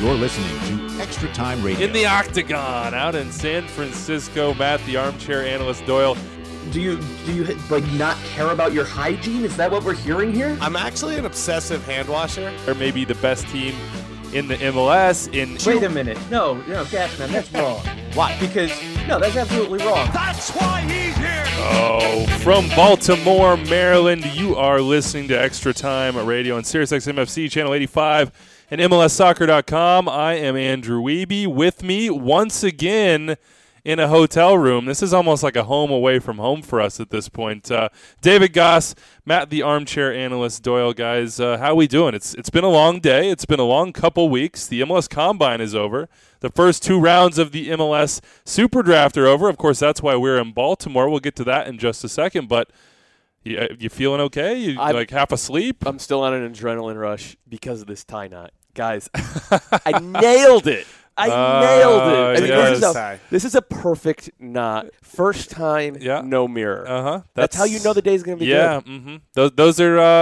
You're listening to Extra Time Radio. In the Octagon, out in San Francisco, Matt, the armchair analyst Doyle. Do you like not care about your hygiene? Is that what we're hearing here? I'm actually an obsessive hand washer. Or maybe the best team in the MLS. Wait a minute. No, Gasman, that's wrong. Why? Because, no, that's absolutely wrong. That's why he's here. Oh, from Baltimore, Maryland, you are listening to Extra Time Radio on SiriusXM FC, Channel 85, and MLSsoccer.com. I am Andrew Wiebe. With me once again in a hotel room. This is almost like a home away from home for us at this point. David Goss, Matt, the armchair analyst, Doyle, guys, how we doing? It's been a long day. It's been a long couple weeks. The MLS Combine is over. The first two rounds of the MLS Super Draft are over. Of course, that's why we're in Baltimore. We'll get to that in just a second. But you feeling okay? You like half asleep? I'm still on an adrenaline rush because of this tie knot. Guys, I nailed it. I nailed it. I mean, this is a perfect knot. First time, no mirror. That's how you know the day's going to be good. Yeah, those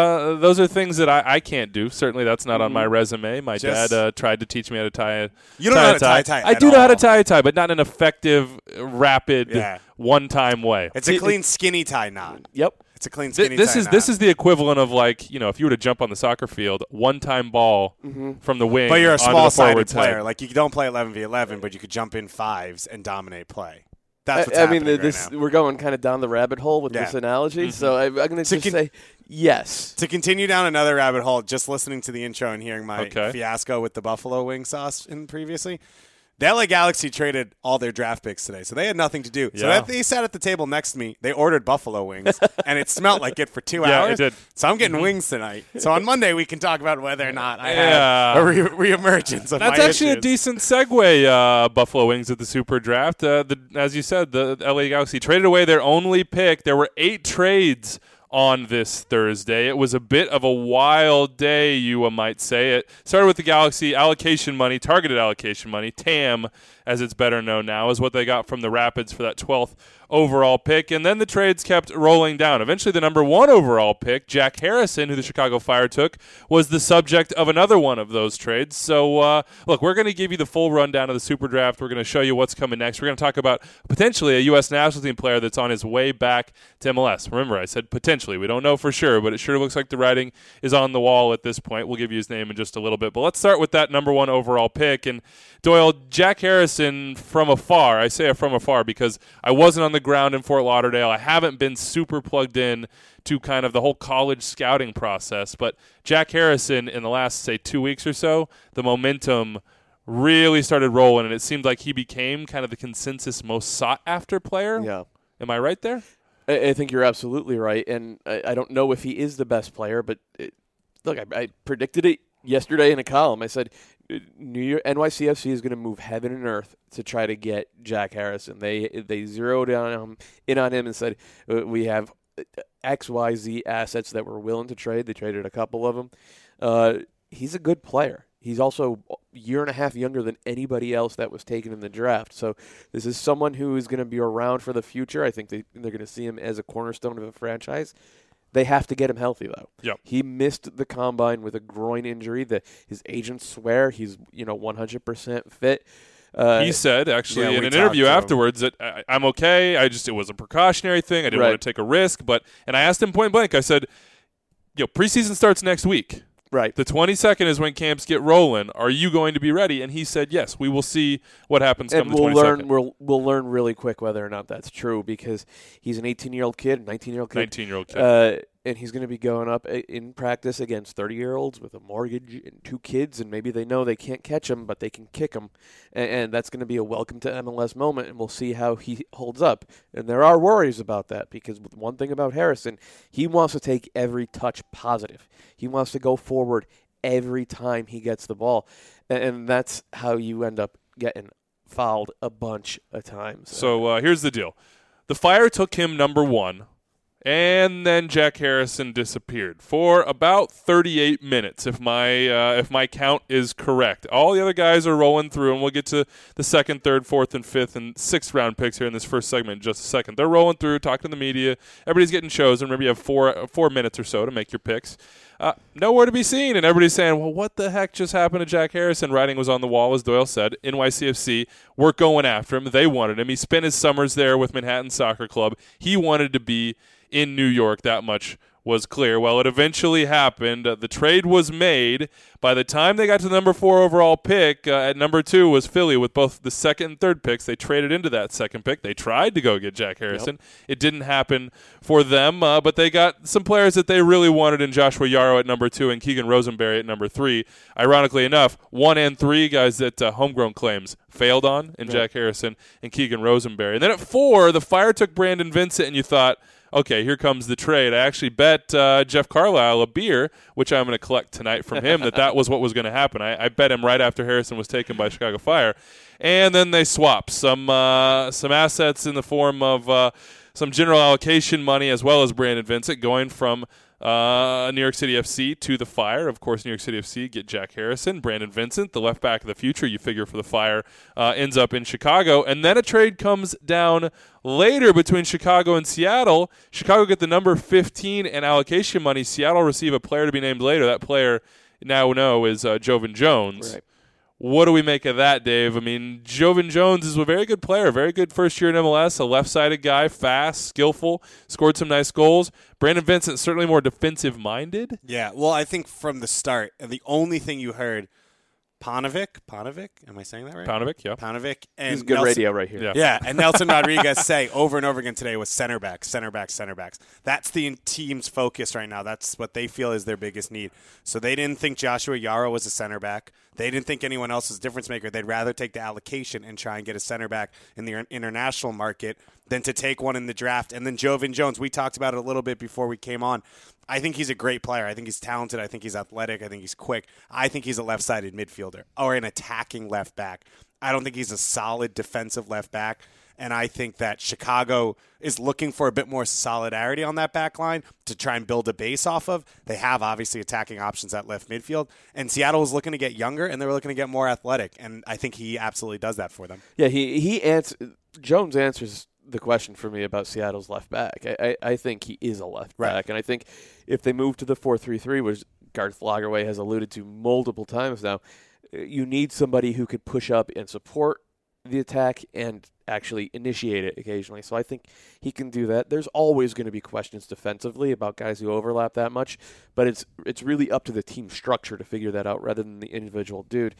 are things that I can't do. Certainly, that's not on my resume. My dad tried to teach me how to tie a You don't know how to tie a tie. I do know how to tie a tie, but not in an effective, rapid, one-time way. It's a clean, skinny tie knot. Yep. It's a clean, skinny this tie is knot. This is the equivalent of, like, if you were to jump on the soccer field, one-time ball from the wing. But you're a small-sided player. player. Like, you don't play 11v11, but you could jump in fives and dominate play. That's what's happening right now. We're going kind of down the rabbit hole with this analogy, so I'm going to just say yes. To continue down another rabbit hole, just listening to the intro and hearing my fiasco with the buffalo wing sauce previously, the LA Galaxy traded all their draft picks today, so they had nothing to do. So they sat at the table next to me. They ordered buffalo wings, and it smelled like it for 2 hours. It did. So I'm getting wings tonight. So on Monday, we can talk about whether or not I have a reemergence of That's my actually issues. a decent segue, Buffalo Wings at the Super Draft. As you said, the LA Galaxy traded away their only pick. There were 8 trades on this Thursday. It was a bit of a wild day, you might say. It started with the Galaxy allocation money, targeted allocation money, TAM, as it's better known now, is what they got from the Rapids for that 12th overall pick. And then the trades kept rolling down. Eventually, the number 1 overall pick, Jack Harrison, who the Chicago Fire took, was the subject of another one of those trades. So, look, we're going to give you the full rundown of the Super Draft. We're going to show you what's coming next. We're going to talk about potentially a U.S. national team player that's on his way back to MLS. Remember, I said potentially. We don't know for sure, but it sure looks like the writing is on the wall at this point. We'll give you his name in just a little bit. But let's start with that number 1 overall pick. And, Doyle, Jack Harrison from afar, I say from afar because I wasn't on the ground in Fort Lauderdale. I haven't been super plugged in to kind of the whole college scouting process. But Jack Harrison, in the last, say, 2 weeks or so, the momentum really started rolling, and it seemed like he became kind of the consensus most sought-after player. Yeah. Am I right there? I think you're absolutely right, and I don't know if he is the best player, but look, I predicted it yesterday in a column. I said NYCFC is going to move heaven and earth to try to get Jack Harrison. They zeroed in on him and said, we have XYZ assets that we're willing to trade. They traded a couple of them. He's a good player. He's also a year and a half younger than anybody else that was taken in the draft. So this is someone who is going to be around for the future. I think they're going to see him as a cornerstone of a franchise. They have to get him healthy, though. Yep. He missed the combine with a groin injury that his agents swear he's 100% fit. He said, actually, in an interview afterwards that I'm okay. It was a precautionary thing. I didn't want to take a risk. And I asked him point blank, I said, preseason starts next week. Right. The 22nd is when camps get rolling. Are you going to be ready? And he said, yes, we will see what happens come the 22nd. We'll learn really quick whether or not that's true because he's an 19-year-old kid. And he's going to be going up in practice against 30-year-olds with a mortgage and 2 kids, and maybe they know they can't catch him, but they can kick him. And that's going to be a welcome to MLS moment, and we'll see how he holds up. And there are worries about that because one thing about Harrison, he wants to take every touch positive. He wants to go forward every time he gets the ball. And that's how you end up getting fouled a bunch of times. So here's the deal. The Fire took him number 1. And then Jack Harrison disappeared for about 38 minutes, if my count is correct. All the other guys are rolling through, and we'll get to the 2nd, 3rd, 4th, and 5th, and 6th round picks here in this first segment in just a second. They're rolling through, talking to the media. Everybody's getting chosen. Remember, you have four minutes or so to make your picks. nowhere to be seen. And everybody's saying, well, what the heck just happened to Jack Harrison? Writing was on the wall, as Doyle said. NYCFC weren't going after him. They wanted him. He spent his summers there with Manhattan Soccer Club. He wanted to be in New York. That much was clear. Well, it eventually happened. The trade was made. By the time they got to the number 4 overall pick, at number 2 was Philly with both the second and third picks. They traded into that second pick. They tried to go get Jack Harrison. Yep. It didn't happen for them, but they got some players that they really wanted in Joshua Yaro at number 2 and Keegan Rosenberry at number 3. Ironically enough, 1 and 3 guys that homegrown claims failed on in Jack Harrison and Keegan Rosenberry. And then at 4, the Fire took Brandon Vincent, and you thought, okay, here comes the trade. I actually bet Jeff Carlisle a beer, which I'm going to collect tonight from him, that was what was going to happen. I bet him right after Harrison was taken by Chicago Fire. And then they swapped some assets in the form of some general allocation money as well as Brandon Vincent going from New York City FC to the Fire. Of course, New York City FC get Jack Harrison. Brandon Vincent, the left back of the future, you figure for the Fire, ends up in Chicago. And then a trade comes down later between Chicago and Seattle. Chicago get the number 15 and allocation money. Seattle receive a player to be named later. That player now we know is Jovan Jones. Right. What do we make of that, Dave? I mean, Jovan Jones is a very good player, very good first year in MLS, a left-sided guy, fast, skillful, scored some nice goals. Brandon Vincent certainly more defensive-minded. Yeah, well, I think from the start, the only thing you heard, Paunovic, am I saying that right? Paunovic, yeah. Paunovic. And He's good radio right here. Yeah, and Nelson Rodriguez say over and over again today was center backs. That's the team's focus right now. That's what they feel is their biggest need. So they didn't think Joshua Yaro was a center back. They didn't think anyone else was a difference maker. They'd rather take the allocation and try and get a center back in the international market than to take one in the draft. And then Jovan Jones, we talked about it a little bit before we came on. I think he's a great player. I think he's talented. I think he's athletic. I think he's quick. I think he's a left-sided midfielder or an attacking left back. I don't think he's a solid defensive left back. And I think that Chicago is looking for a bit more solidarity on that back line to try and build a base off of. They have, obviously, attacking options at left midfield. And Seattle was looking to get younger, and they were looking to get more athletic. And I think he absolutely does that for them. Yeah, Jones answers the question for me about Seattle's left back. I think he is a left back. And I think if they move to the 4-3-3, which Garth Lagerwey has alluded to multiple times now, you need somebody who could push up and support the attack and actually initiate it occasionally. So I think he can do that. There's always going to be questions defensively about guys who overlap that much, but it's really up to the team structure to figure that out rather than the individual dude.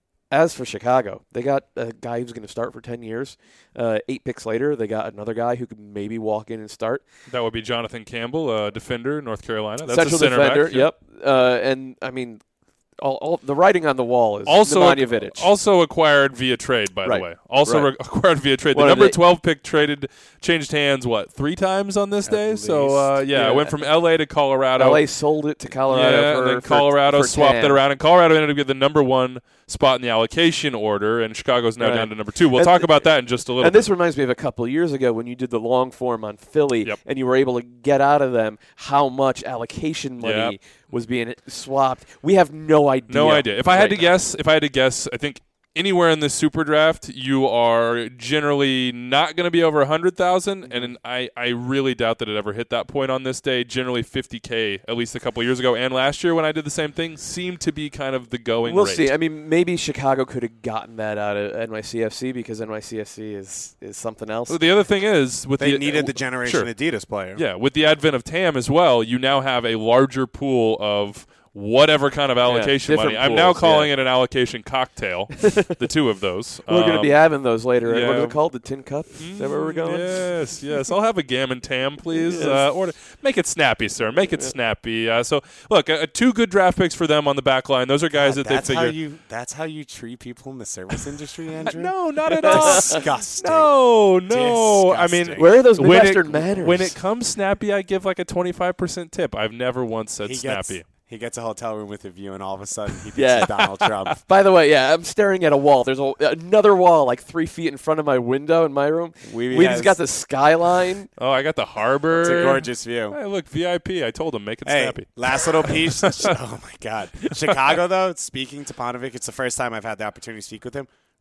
As for Chicago, they got a guy who's going to start for 10 years. 8 picks later, they got another guy who could maybe walk in and start. That would be Jonathan Campbell, defender, North Carolina. That's Central a center defender, back. Yep. And, I mean, all the writing on the wall is Nemanja Vidic. Also acquired via trade, by the way. Acquired via trade. The number 12 pick changed hands, 3 times on this day? Least. So, it went from L.A. to Colorado. L.A. sold it to Colorado and then Colorado swapped it around. And Colorado ended up getting the number 1 spot in the allocation order, and Chicago's now down to number 2. We'll talk about that in just a little bit. And this reminds me of a couple of years ago when you did the long form on Philly, and you were able to get out of them how much allocation money was being swapped. We have no idea. No idea. If I had to guess, I think anywhere in this super draft, you are generally not going to be over 100,000, and I really doubt that it ever hit that point on this day. Generally 50K, at least a couple of years ago, and last year when I did the same thing, seemed to be kind of the going We'll rate. see. I mean, maybe Chicago could have gotten that out of NYCFC because NYCFC is something else. Well, the other thing is, they needed the Generation Adidas player. Yeah, with the advent of TAM as well, you now have a larger pool of whatever kind of allocation money. I'm now calling it an allocation cocktail, the 2 of those. We're going to be having those later. What is it called? The Tin Cup? Is that where we're going? Yes. I'll have a Gammon Tam, please. Make it snappy, sir. Make it snappy. So, look, 2 good draft picks for them on the back line. Those are guys that they figure. That's how you treat people in the service industry, Andrew? No, not at all. Disgusting. No. Disgusting. I mean, where are those Western manners? When it comes snappy, I give like a 25% tip. I've never once said snappy. He gets a hotel room with a view, and all of a sudden he thinks Donald Trump. By the way, I'm staring at a wall. There's another wall like 3 feet in front of my window in my room. We just got the skyline. Oh, I got the harbor. It's a gorgeous view. Hey, look, VIP. I told him, make it snappy. Last little piece. Oh, my God. Chicago, though, speaking to Paunovic, it's the first time I've had the opportunity to speak with him.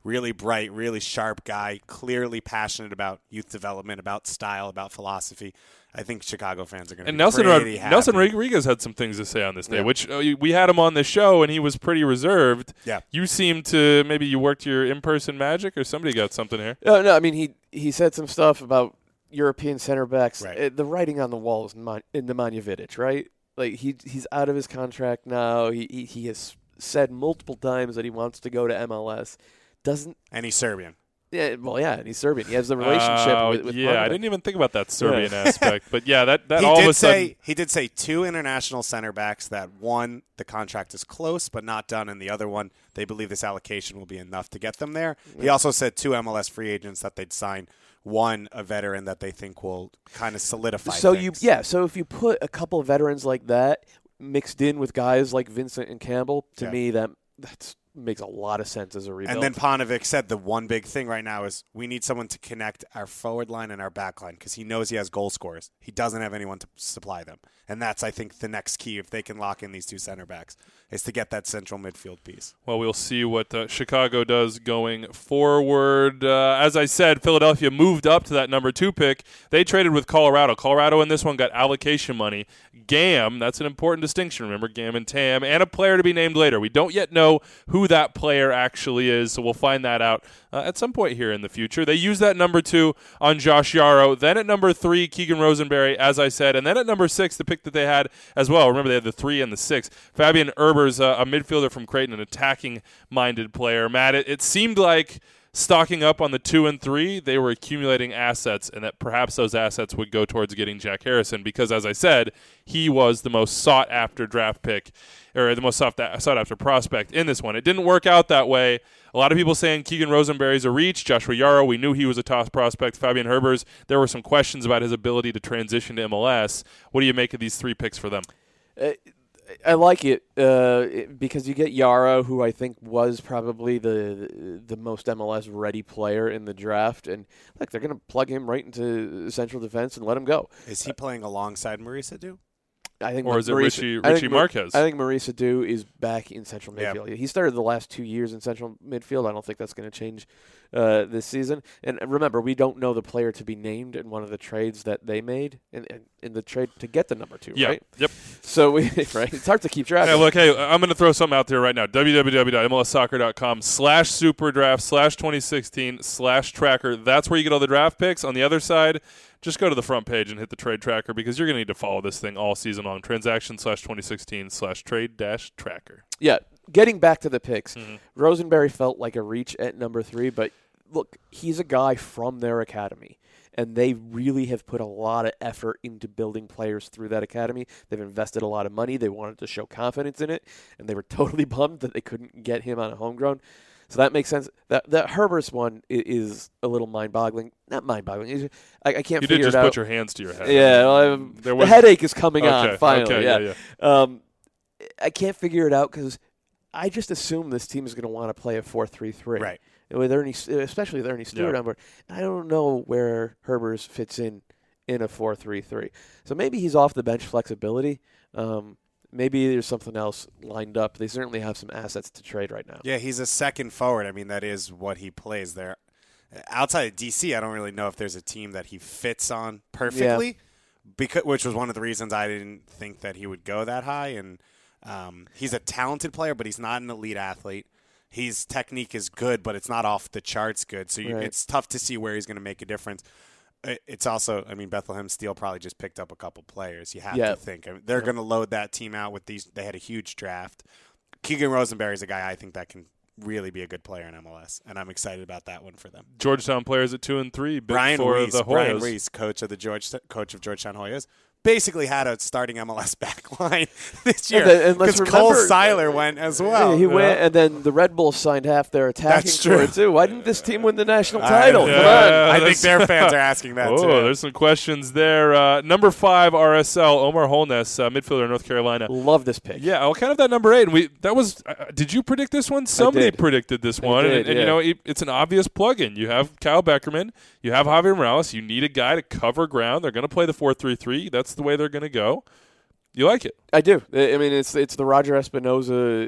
really bright, really sharp guy, clearly passionate about youth development, about style, about philosophy. I think Chicago fans are going to be pretty happy. Nelson Rodriguez had some things to say on this day, which we had him on the show, and he was pretty reserved. Yeah. You seem to, maybe you worked your in-person magic, or somebody got something here. No, I mean, he said some stuff about European center backs. Right. The writing on the wall is in Nemanja Vidic, right? Like, he's out of his contract now. He has said multiple times that he wants to go to MLS. And he's Serbian. Yeah, well, yeah, and he's Serbian. He has the relationship with yeah, I didn't even think about that Serbian aspect. But yeah, that he all did of a sudden. He did say 2 international center backs that one, the contract is close but not done, and the other one, they believe this allocation will be enough to get them there. He also said 2 MLS free agents that they'd sign. One, a veteran that they think will kind of solidify things. So if you put a couple of veterans like that mixed in with guys like Vincent and Campbell, to me that's makes a lot of sense as a rebuild. And then Paunovic said the one big thing right now is we need someone to connect our forward line and our back line because he knows he has goal scorers. He doesn't have anyone to supply them. And that's, I think, the next key if they can lock in these 2 center backs is to get that central midfield piece. Well, we'll see what Chicago does going forward. As I said, Philadelphia moved up to that number 2 pick. They traded with Colorado. Colorado in this one got allocation money. GAM, that's an important distinction. Remember, GAM and TAM, and a player to be named later. We don't yet know who that player actually is, so we'll find that out at some point here in the future. They used that number 2 on Josh Yarrow. Then at number 3, Keegan Rosenberry, as I said. And then at number 6, the pick that they had as well. Remember, they had the 3 and the 6. Fabian Erbers, a midfielder from Creighton, an attacking-minded player. Matt, it seemed like stocking up on the 2 and 3, they were accumulating assets, and that perhaps those assets would go towards getting Jack Harrison because, as I said, he was the most sought-after draft pick, or the most sought-after prospect in this one. It didn't work out that way. A lot of people saying Keegan Rosenberry's a reach. Joshua Yarrow, we knew he was a top prospect. Fabian Herbers, there were some questions about his ability to transition to MLS. What do you make of these 3 picks for them? I like it because you get Yarrow, who I think was probably the most MLS-ready player in the draft. And, look, they're going to plug him right into central defense and let him go. Is he playing alongside Maurice Adu? I think or is it Richie Marquez? I think Maurice Adu is back in central midfield. He started the last 2 years in central midfield. I don't think that's going to change this season. And remember, we don't know the player to be named in one of the trades that they made in the trade to get the number 2, right? Yep. So it's hard to keep track. Hey, look, I'm going to throw something out there right now. www.mlssoccer.com/superdraft/2016/tracker. That's where you get all the draft picks. On the other side, just go to the front page and hit the trade tracker because you're going to need to follow this thing all season long. Transaction/2016/trade-tracker. Yeah, getting back to the picks, Rosenberry felt like a reach at number 3, but look, he's a guy from their academy, and they really have put a lot of effort into building players through that academy. They've invested a lot of money. They wanted to show confidence in it, and they were totally bummed that they couldn't get him on a homegrown. So that makes sense. That Herbers one is a little mind-boggling. Not mind-boggling. I can't figure it out. You did just put your hands to your head. Yeah, well, the headache is coming on finally. Okay, I can't figure it out because I just assume this team is going to want to play a 4-3-3. Right. With especially with Ernie Stewart on board. I don't know where Herbers fits in a 4-3-3. So maybe he's off the bench flexibility. Maybe there's something else lined up. They certainly have some assets to trade right now. Yeah, he's a second forward. I mean, that is what he plays there. Outside of DC, I don't really know if there's a team that he fits on perfectly, which was one of the reasons I didn't think that he would go that high. And he's a talented player, but he's not an elite athlete. His technique is good, but it's not off the charts good. So it's tough to see where he's going to make a difference. It's also, I mean, Bethlehem Steel probably just picked up a couple players. You have to think. I mean, they're going to load that team out with these. They had a huge draft. Keegan Rosenberry is a guy I think that can really be a good player in MLS, and I'm excited about that one for them. Georgetown players at 2 and 3. Brian Reese, coach of Georgetown Hoyas, basically had a starting MLS back line this year because Cole Seiler went as well. He went, and then the Red Bulls signed half their attacking core too. Why didn't this team win the national title? Come on. I think their fans are asking that too. There's some questions there. Number 5 RSL, Omar Holness, midfielder in North Carolina. Love this pick. Yeah, well, kind of that number 8. And that was. Did you predict this one? Somebody predicted this one, and you know it's an obvious plug-in. You have Kyle Beckerman, you have Javier Morales. You need a guy to cover ground. They're going to play the 4-3-3. That's the way they're going to go. You like it? I do. I mean, it's the Roger Espinoza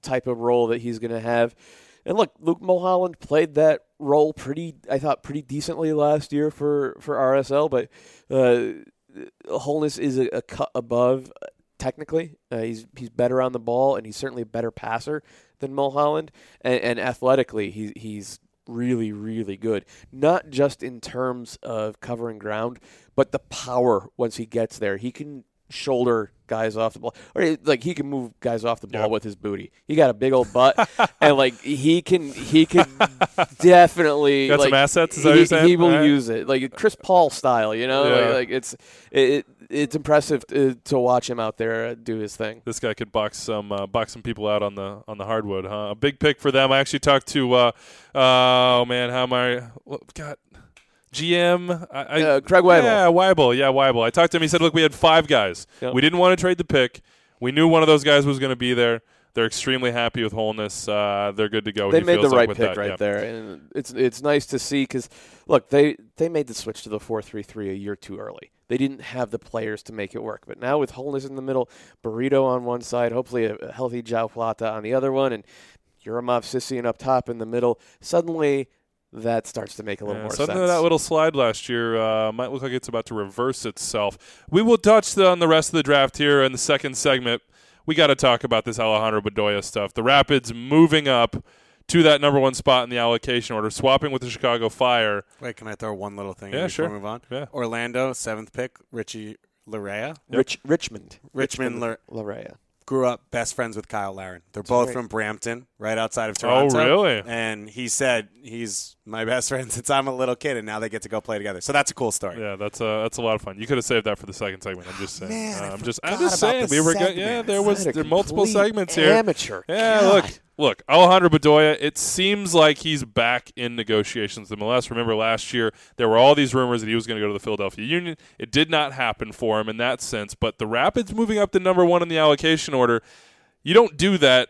type of role that he's going to have. And look, Luke Mulholland played that role pretty decently last year for RSL, but Holness is a cut above technically. He's better on the ball, and he's certainly a better passer than Mulholland. And athletically, he's really, really good. Not just in terms of covering ground, but the power once he gets there. He can shoulder guys off the ball, or like he can move guys off the ball with his booty. He got a big old butt, and like he can definitely got like, some assets. Is that what you're saying? He will use it like Chris Paul style, you know. Yeah. Like it's impressive to watch him out there do his thing. This guy could box some people out on the hardwood, huh? A big pick for them. I actually talked to GM Craig Weibel. Yeah, Weibel. I talked to him. He said, look, we had 5 guys. Yep. We didn't want to trade the pick. We knew one of those guys was going to be there. They're extremely happy with Holness. They're good to go. They made the right pick right there, and it's nice to see because, look, they made the switch to the 4-3-3 a year too early. They didn't have the players to make it work. But now with Holness in the middle, Burrito on one side, hopefully a healthy João Plata on the other one, and Yurimov Sissien up top in the middle, suddenly that starts to make a little more sense. Suddenly that little slide last year might look like it's about to reverse itself. We will touch on the rest of the draft here in the second segment. We got to talk about this Alejandro Bedoya stuff. The Rapids moving up to that number 1 spot in the allocation order, swapping with the Chicago Fire. Wait, can I throw one little thing in before sure. we move on? Yeah. Orlando, 7th pick, Richie Larea. Yep. Richmond Larea. Grew up best friends with Kyle Larin. They're both from Brampton, right outside of Toronto. Oh, really? And he said he's my best friend since I'm a little kid, and now they get to go play together. So that's a cool story. Yeah, that's a lot of fun. You could have saved that for the second segment. I'm just saying. Man, I'm just saying. There were multiple segments here. Amateur. Yeah, God. Look, Alejandro Bedoya, it seems like he's back in negotiations with MLS. Remember last year, there were all these rumors that he was going to go to the Philadelphia Union. It did not happen for him in that sense, but the Rapids moving up to number 1 in the allocation order, you don't do that,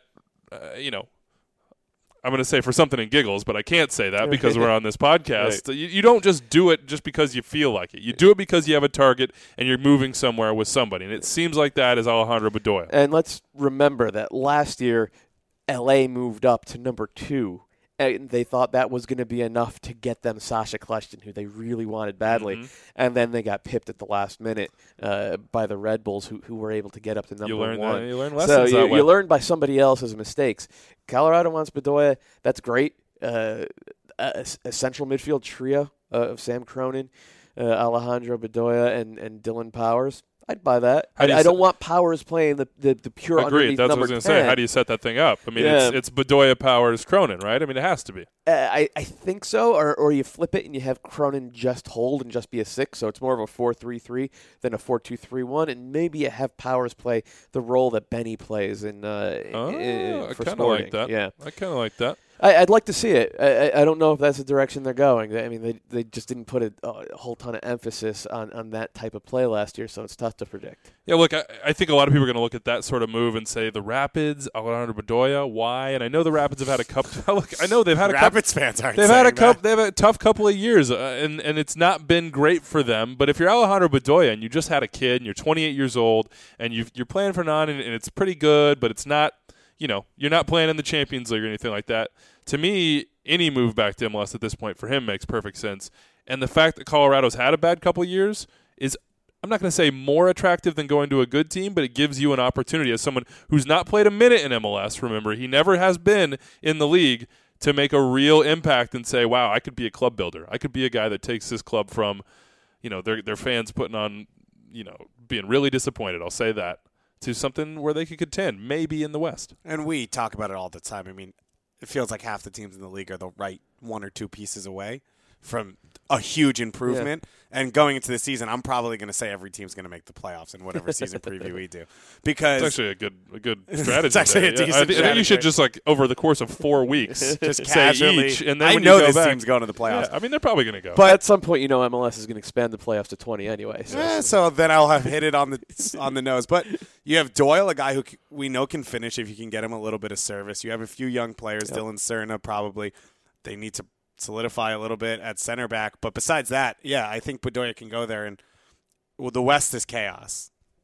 I'm going to say for something in giggles, but I can't say that because we're on this podcast. Right. You don't just do it just because you feel like it. You do it because you have a target and you're moving somewhere with somebody, and it seems like that is Alejandro Bedoya. And let's remember that last year, LA moved up to number 2, and they thought that was going to be enough to get them Sasha Kljestan, who they really wanted badly. Mm-hmm. And then they got pipped at the last minute by the Red Bulls, who were able to get up to number 1. You learn lessons so that way. You learn by somebody else's mistakes. Colorado wants Bedoya. That's great. A central midfield trio of Sam Cronin, Alejandro Bedoya, and Dylan Powers. I'd buy that. I don't want Powers playing the pure Agreed. underneath That's number what I was going 10. to say. How do you set that thing up? I mean, it's Bedoya, Powers, Cronin, right? I mean, it has to be. I think so, or you flip it and you have Cronin just hold and just be a 6, so it's more of a 4-3-3 than a 4-2-3-1, and maybe you have Powers play the role that Benny plays for I kind of Sporting. like that. Yeah. I kind of like that. I'd like to see it. I don't know if that's the direction they're going. I mean, they just didn't put a whole ton of emphasis on that type of play last year, so it's tough to predict. Yeah, look, I think a lot of people are going to look at that sort of move and say the Rapids, Alejandro Bedoya, why? And I know the Rapids have had a couple. Look, I know they've had a couple. Rapids fans aren't. They've had a couple. They've had a tough couple of years, and it's not been great for them. But if you're Alejandro Bedoya and you just had a kid and you're 28 years old and you're playing for non and it's pretty good, but it's not. You're not playing in the Champions League or anything like that. To me, any move back to MLS at this point for him makes perfect sense. And the fact that Colorado's had a bad couple of years is, I'm not going to say more attractive than going to a good team, but it gives you an opportunity as someone who's not played a minute in MLS. Remember, he never has been in the league to make a real impact and say, wow, I could be a club builder. I could be a guy that takes this club from, their fans putting on, being really disappointed. I'll say that. To something where they could contend, maybe in the West. And we talk about it all the time. I mean, it feels like half the teams in the league are the right 1 or 2 pieces away from a huge improvement. Yeah. And going into the season, I'm probably going to say every team's going to make the playoffs in whatever season preview we do. Because it's actually a good strategy. It's actually a decent strategy. I think you should just over the course of 4 weeks just say casually, each, and then I when know you go this back, team's going to the playoffs. Yeah, I mean, they're probably going to go. But at some point, MLS is going to expand the playoffs to 20 anyway. So then I'll have hit it on the nose. But you have Doyle, a guy who we know can finish if you can get him a little bit of service. You have a few young players, Dylan Cerna probably. They need to solidify a little bit at center back. But besides that, I think Bedoya can go there. And the West is chaos.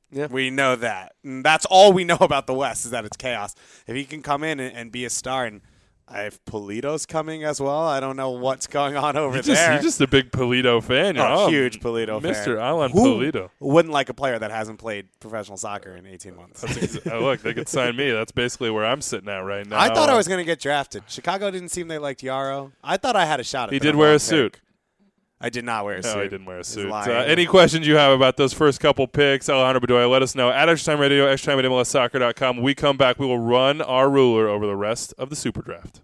Yeah. We know that. And that's all we know about the West is that it's chaos. If he can come in and be a star, and if Pulido's coming as well, I don't know what's going on over there. You're just a big Pulido fan. Huge Pulido fan. Mr. Alan Pulido. Wouldn't like a player that hasn't played professional soccer in 18 months. Look, they could sign me. That's basically where I'm sitting at right now. I thought I was going to get drafted. Chicago didn't seem they liked Yaro. I thought I had a shot at it. He did wear a suit. I did not wear a suit. No, he didn't wear a suit. Any questions you have about those first couple picks, Alejandro Bedoya, let us know at Extra Time Radio, extratime at MLSsoccer.com. When we come back, we will run our ruler over the rest of the Super Draft.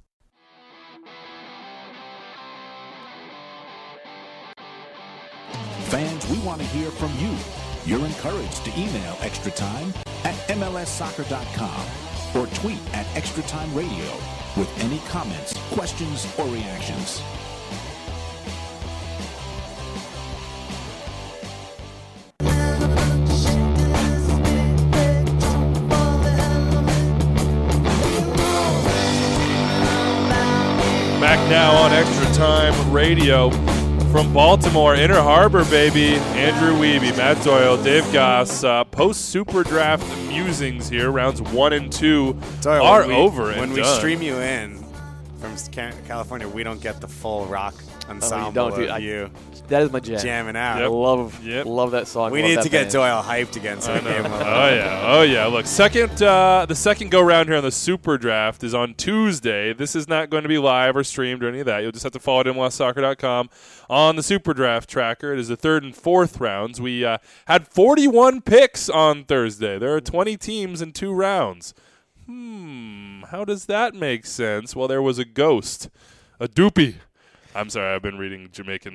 Fans, we want to hear from you. You're encouraged to email Extra Time at MLSsoccer.com or tweet at Extra Time Radio with any comments, questions, or reactions. Back now on Extra Time Radio from Baltimore, Inner Harbor, baby. Andrew Wiebe, Matt Doyle, Dave Goss. Post-Super Draft musings here. Rounds 1 and 2 are over and when done. We stream you in from California, we don't get the full rock ensemble of you. That is my jam. Jamming out. I love that song. We need to get Doyle hyped again. So Oh yeah. Look, the second go round here on the Super Draft is on Tuesday. This is not going to be live or streamed or any of that. You'll just have to follow it at MLSsoccer.com on the Super Draft tracker. It is the third and fourth rounds. We had 41 picks on Thursday. There are 20 teams in 2 rounds. How does that make sense? Well, there was a ghost, a doopy. I'm sorry, I've been reading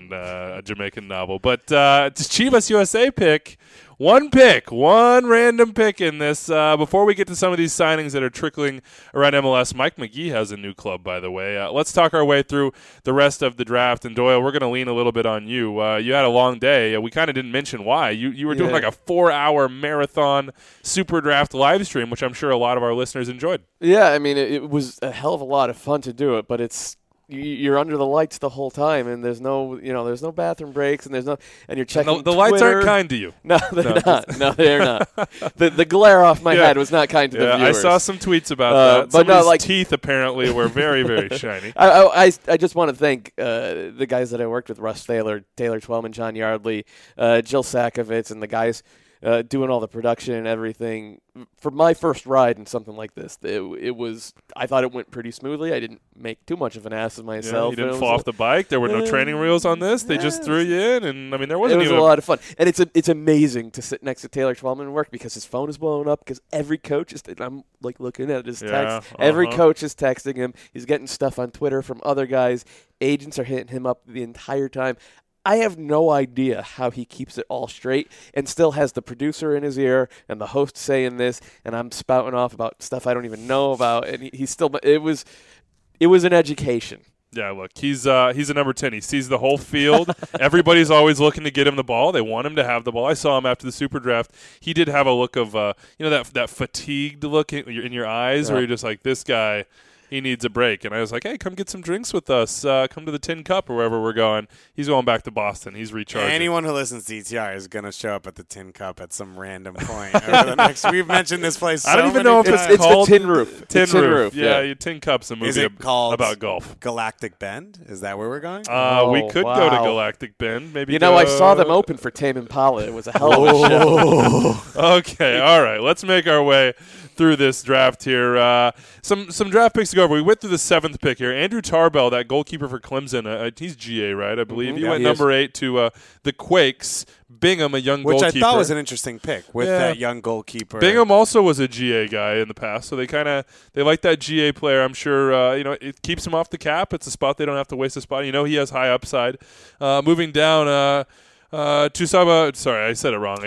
a Jamaican novel. But Chivas USA pick, one random pick in this. Before we get to some of these signings that are trickling around MLS, Mike McGee has a new club, by the way. Let's talk our way through the rest of the draft. And Doyle, we're going to lean a little bit on you. You had a long day. We kind of didn't mention why. You were doing like a 4-hour marathon Super Draft live stream, which I'm sure a lot of our listeners enjoyed. Yeah, I mean, it was a hell of a lot of fun to do it, but you're under the lights the whole time, and there's no bathroom breaks, and you're checking. The lights aren't kind to you. No, they're not. No, they're not. The glare off my head was not kind to the viewers. I saw some tweets about that. But Somebody's teeth apparently were very, very shiny. I just want to thank the guys that I worked with: Russ Taylor Twellman, John Yardley, Jill Sakovitz, and the guys doing all the production and everything. For my first ride in something like this, I thought it went pretty smoothly. I didn't make too much of an ass of myself. You didn't fall off the bike. There were no training wheels on this. They just threw you in, and I mean, there wasn't. It was a lot of fun, and it's amazing to sit next to Taylor Twellman and work because his phone is blowing up because every coach is. I'm like looking at his text. Every coach is texting him. He's getting stuff on Twitter from other guys. Agents are hitting him up the entire time. I have no idea how he keeps it all straight and still has the producer in his ear and the host saying this, and I'm spouting off about stuff I don't even know about, and he's still. It was an education. Yeah, look, he's a number 10. He sees the whole field. Everybody's always looking to get him the ball. They want him to have the ball. I saw him after the Super Draft. He did have a look of that fatigued look in your eyes where you're just like, this guy. He needs a break. And I was like, hey, come get some drinks with us. Come to the Tin Cup or wherever we're going. He's going back to Boston. He's recharging. Anyone who listens to ETR is going to show up at the Tin Cup at some random point over the next. We've mentioned this place so I don't even know if times. it's called the Tin Roof. Tin Roof. Yeah, Tin Cup's a movie is it called about golf. Galactic Bend? Is that where we're going? We could go to Galactic Bend. Maybe. I saw them open for Tame Impala. It was a hell of a show. Okay, all right. Let's make our way through this draft here. Some draft picks to go over. We went through the 7th pick here. Andrew Tarbell, that goalkeeper for Clemson. He's GA, right? I believe. He went number 8 to the Quakes. Bingham, a young goalkeeper. Which I thought was an interesting pick with that young goalkeeper. Bingham also was a GA guy in the past, so they like that GA player. I'm sure it keeps him off the cap. It's a spot they don't have to waste a spot. He has high upside. Moving down, Tsubasa. Sorry, I said it wrong.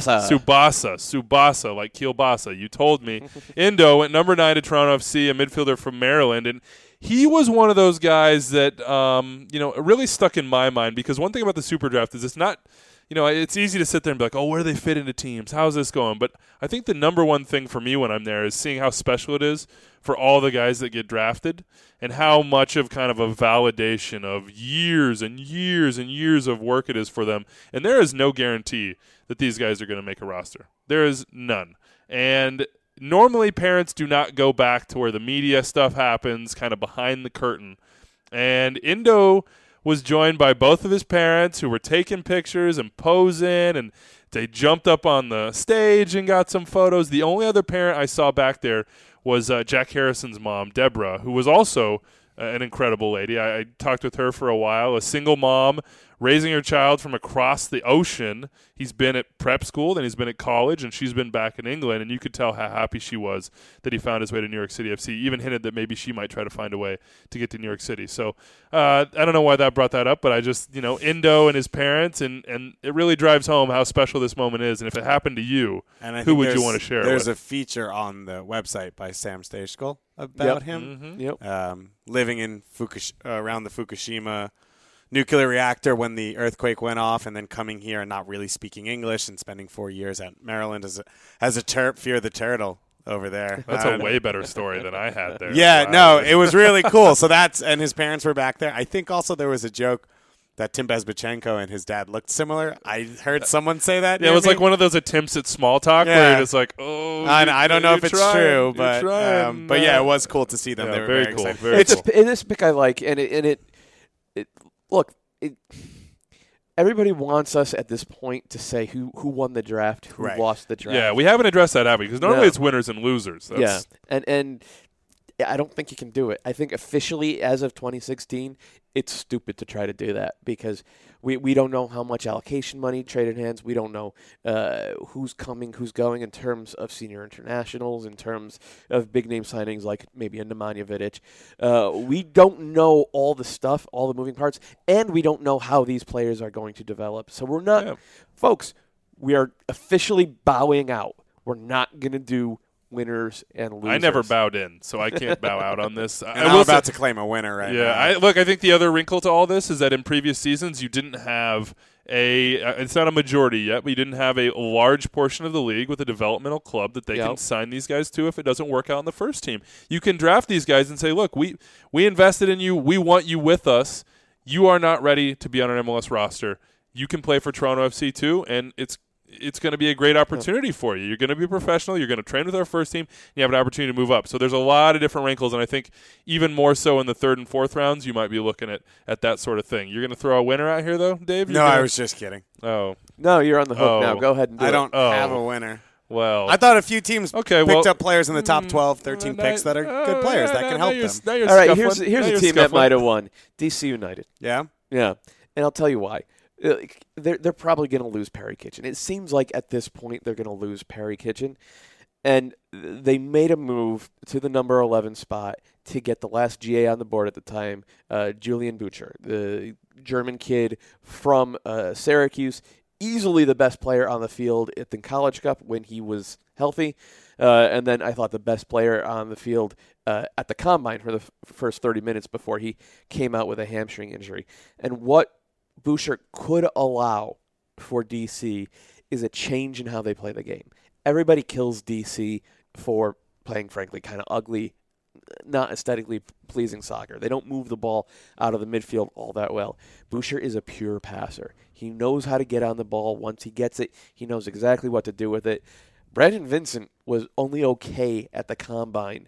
Tsubasa, like kielbasa. You told me. Indo went number 9 to Toronto FC, a midfielder from Maryland, and he was one of those guys that really stuck in my mind because one thing about the Super Draft is it's not. it's easy to sit there and be like, oh, where do they fit into teams? How's this going? But I think the number one thing for me when I'm there is seeing how special it is for all the guys that get drafted and how much of kind of a validation of years and years and years of work it is for them. And there is no guarantee that these guys are going to make a roster. There is none. And normally parents do not go back to where the media stuff happens, kind of behind the curtain. And Indo was joined by both of his parents who were taking pictures and posing, and they jumped up on the stage and got some photos. The only other parent I saw back there was Jack Harrison's mom, Deborah, who was also an incredible lady. I talked with her for a while, a single mom raising her child from across the ocean. He's been at prep school, then he's been at college, and she's been back in England, and you could tell how happy she was that he found his way to New York City FC. Even hinted that maybe she might try to find a way to get to New York City. So I don't know why that brought that up, but I just, Indo and his parents, and it really drives home how special this moment is. And if it happened to you, who would you want to share There's with? a feature on the website by Sam Stejskal about him. Living in around the Fukushima nuclear reactor when the earthquake went off, and then coming here and not really speaking English and spending 4 years at Maryland as a Fear the Turtle over there. That's a way better story than I had there. Yeah, wow. No, it was really cool. So and his parents were back there. I think also there was a joke that Tim Bezbatchenko and his dad looked similar. I heard someone say that. Yeah, it was like one of those attempts at small talk where you're just like, oh. I don't know if it's true, but yeah, it was cool to see them. Yeah, they were very cool. Very cool. It is a pick I like, and it look, everybody wants us at this point to say who won the draft, who lost the draft. Yeah, we haven't addressed that, have we? Because normally it's winners and losers. That's and I don't think you can do it. I think officially, as of 2016, it's stupid to try to do that because we don't know how much allocation money traded hands. We don't know who's coming, who's going in terms of senior internationals, in terms of big-name signings like maybe a Nemanja Vidic. We don't know all the stuff, all the moving parts, and we don't know how these players are going to develop. So we're not – folks, we are officially bowing out. We're not going to do – winners and losers. I never bowed in, so I can't bow out on this. I'm about to claim a winner right now. I think the other wrinkle to all this is that in previous seasons you didn't have it's not a majority yet, but you didn't have a large portion of the league with a developmental club that they can sign these guys to if it doesn't work out on the first team. You can draft these guys and say, look, we invested in you. We want you with us. You are not ready to be on an MLS roster. You can play for Toronto FC too, and it's going to be a great opportunity for you. You're going to be a professional. You're going to train with our first team. And you have an opportunity to move up. So there's a lot of different wrinkles, and I think even more so in the third and fourth rounds, you might be looking at that sort of thing. You're going to throw a winner out here, though, Dave? I was just kidding. Oh. No, you're on the hook now. Go ahead and do it. I don't have a winner. Well, I thought a few teams picked up players in the top 12, 13 picks that are good players that can help them. All right, here's a team that might have won. DC United. Yeah? Yeah. And I'll tell you why. They're probably going to lose Perry Kitchen. It seems like at this point they're going to lose Perry Kitchen. And they made a move to the number 11 spot to get the last GA on the board at the time, Julian Bucher, the German kid from Syracuse, easily the best player on the field at the College Cup when he was healthy. And then I thought the best player on the field at the Combine for the first 30 minutes before he came out with a hamstring injury. And what Bucher could allow for DC is a change in how they play the game. Everybody kills DC for playing, frankly, kind of ugly, not aesthetically pleasing soccer. They don't move the ball out of the midfield all that well. Bucher is a pure passer. He knows how to get on the ball. Once he gets it, he knows exactly what to do with it. Brandon Vincent was only okay at the Combine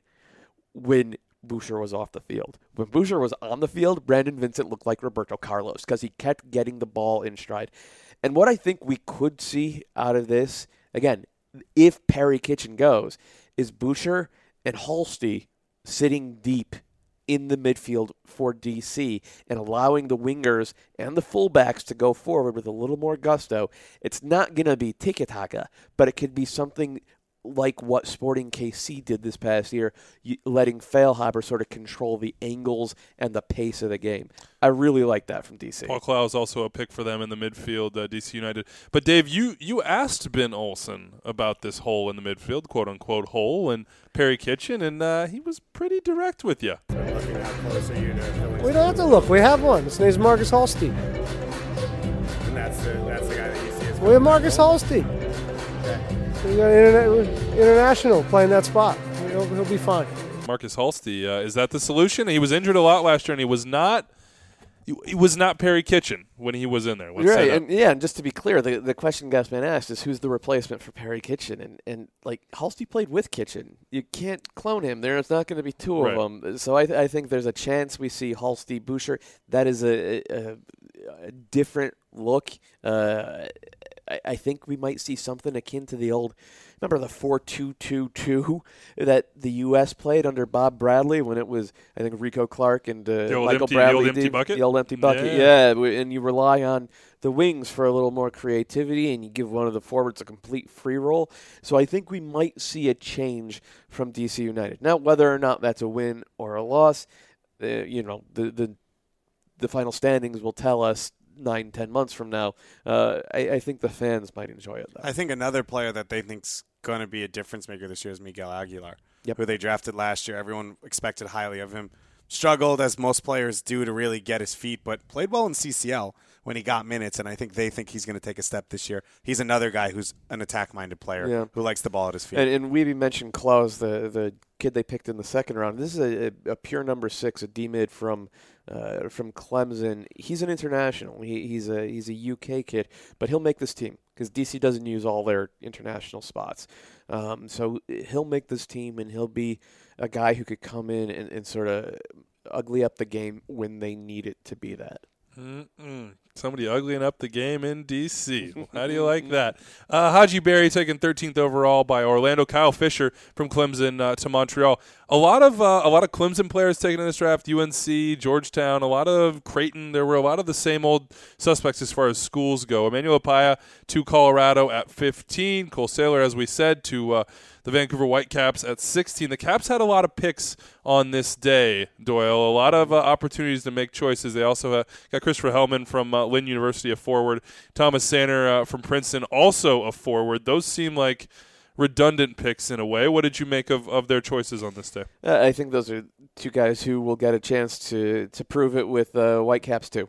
when Bucher was off the field. When Bucher was on the field, Brandon Vincent looked like Roberto Carlos because he kept getting the ball in stride. And what I think we could see out of this, again, if Perry Kitchen goes, is Bucher and Halsey sitting deep in the midfield for DC and allowing the wingers and the fullbacks to go forward with a little more gusto. It's not going to be tiki-taka, but it could be something like what Sporting KC did this past year, letting Feilhaber sort of control the angles and the pace of the game. I really like that from DC. Paul Clough is also a pick for them in the midfield, DC United. But, Dave, you asked Ben Olsen about this hole in the midfield, quote-unquote hole, and Perry Kitchen, and he was pretty direct with you. We don't have to look. We have one. His name's Marcus Hallstein. And that's the guy that you We have Marcus Holsty. We got international playing that spot. He'll be fine. Marcus Holsty, is that the solution? He was injured a lot last year, and he was not Perry Kitchen when he was in there. Right, and just to be clear, the question Gaspman asked is who's the replacement for Perry Kitchen, and like Holsty played with Kitchen. You can't clone him. There's not going to be two of them. So I think there's a chance we see Holsty, Boucher. That is a different look. I think we might see something akin to the old, remember the 4-2-2-2 that the U.S. played under Bob Bradley when it was, I think, Rico Clark and Michael Bradley. The old empty bucket? The old empty bucket, yeah. And you rely on the wings for a little more creativity, and you give one of the forwards a complete free roll. So I think we might see a change from D.C. United. Now, whether or not that's a win or a loss, the final standings will tell us 9-10 months from now. I think the fans might enjoy it, though. I think another player that they think's going to be a difference maker this year is Miguel Aguilar, who they drafted last year. Everyone expected highly of him. Struggled, as most players do, to really get his feet, but played well in CCL when he got minutes, and I think they think he's going to take a step this year. He's another guy who's an attack-minded player who likes the ball at his feet. And Weeby mentioned Klaus, the kid they picked in the second round. This is a pure number 6, a D-mid from Clemson. He's an international. He's a UK kid, but he'll make this team because DC doesn't use all their international spots. So he'll make this team, and he'll be a guy who could come in and sort of ugly up the game when they need it to be that. Somebody uglying up the game in D.C. How do you like that? Haji Berry taken 13th overall by Orlando. Kyle Fisher from Clemson to Montreal. A lot of Clemson players taken in this draft. UNC, Georgetown, a lot of Creighton. There were a lot of the same old suspects as far as schools go. Emmanuel Apaya to Colorado at 15. Cole Saylor, as we said, to the Vancouver Whitecaps at 16. The Caps had a lot of picks on this day, Doyle. A lot of opportunities to make choices. They also got Christopher Hellman from Lynn University, a forward. Thomas Sander from Princeton, also a forward. Those seem like redundant picks in a way. What did you make of their choices on this day? I think those are two guys who will get a chance to prove it with Whitecaps too.